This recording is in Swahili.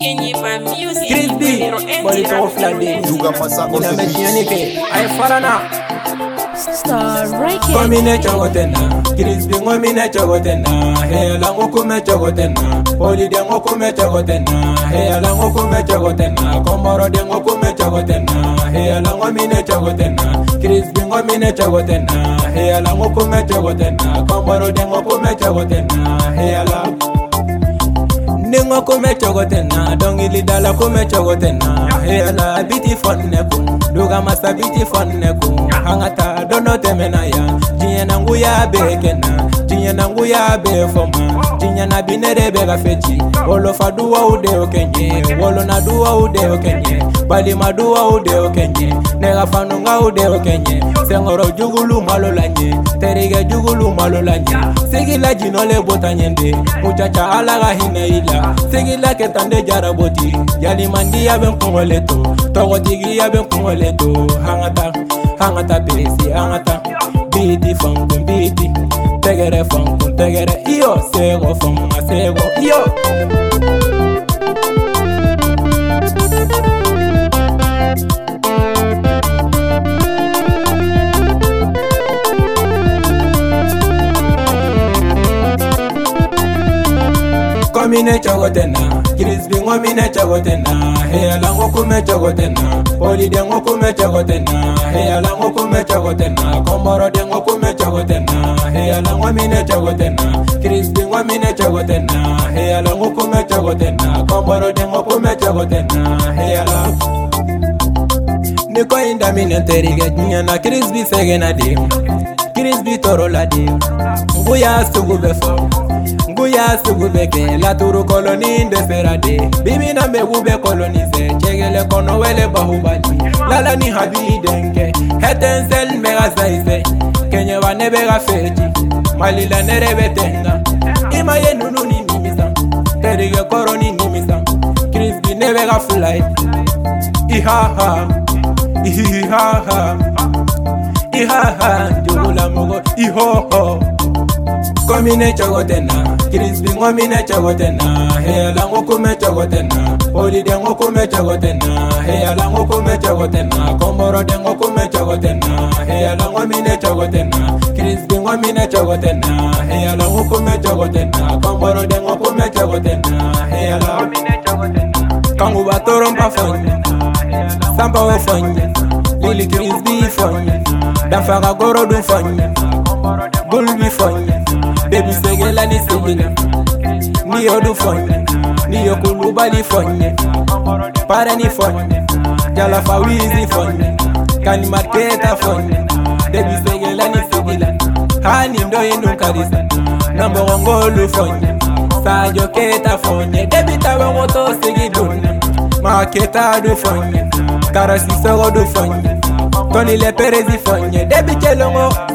Crispy, bolito flande. Juga masako Ina mechianike, ay farana. Star Reiki. Komine chogotena, Crispy ngomine chogotena. Hey la ngokume chogotena, Poli de ngokume chogotena. Hey la ngokume chogotena, Komoro de ngokume chogotena. Hey la ngomine chogotena, Crispy ngomine chogotena. Hey la ngokume chogotena, Komoro de ngokume chogotena. Hey la Ningo kume chogotena, dongili dala kume chogotena. Hela biti fonneku, duga masa biti fonneku. Hangata dono temena ya, jinya nangu ya bekena, jinya nangu ya befoma, jinya na binere bega fechi. Wolo faduwa ude okenye, wolo na duwa ude okenye, bali maduwa ude okenye, nega fanunga ude okenye. Sengoro jugulu malolanye, terige jugulu malolanye. Sigila jinole botanyende, muchacha alaga hineila. Sigila ketande jaraboti, yali mandi ya ben kongoleto, togotigi ya ben kongoleto. Hangata pesi, hangata biti fankum biti, tegere fankum tegere, iyo sego fama sego, iyo. Komine chogotena, Crispy ngomine chogotena. Hey la ngokume chogotena, Poli de ngokume chogotena. Hey la ngokume chogotena, Komoro de ngokume chogotena. Hey la ngomine chogotena, Crispy ngomine chogotena. Hey la ngokume chogotena, Komoro de ngokume chogotena. Hey la Niko inda mine terige nyana Crispy segena de, Crispy torola de. Nguya sugu befo, nguya sugu beke. La turu koloni ndeserade, bibi na megu be kolonize. Chegele kono wele bahubali, lala ni habi denke. Hetensel mega saize, kenye wane bega feji. Malila nerebe tenga, ima ye nunu ni nimisa. Terige koroni nimisa, Crispy nebega fly. Ihaha, ihaha, ihaha, jugula mogo, ihoho. Komine chogotena, Crispy ngomine chogotena. Hey la ngokume chogotena, Poli de ngokume chogotena. Hey la ngokume chogotena, Komoro de ngokume chogotena. Hey la ngomine chogotena, Crispy ngomine chogotena. Hey la ngokume chogotena, Komoro de ngokume chogotena. Hey la ngomine chogotena, kangu batorompa fonye, Samba wo fonye, Lili Crispy fonye, Danfaga goro du fonye, Bulbi fonye. Baby segela ni segela, niyo du fonye, niyo kulubali fonye, para ni fonye, jala fawizi fonye, kani marketa fonye. Baby segela ni segela, hani ndo inu karisa, nambo ngolu fonye, sajo keta fonye. Baby tawe ngoto segiduna, marketa du fonye, karasi sogo du fonye, toni le perezi fonye. Baby chelongo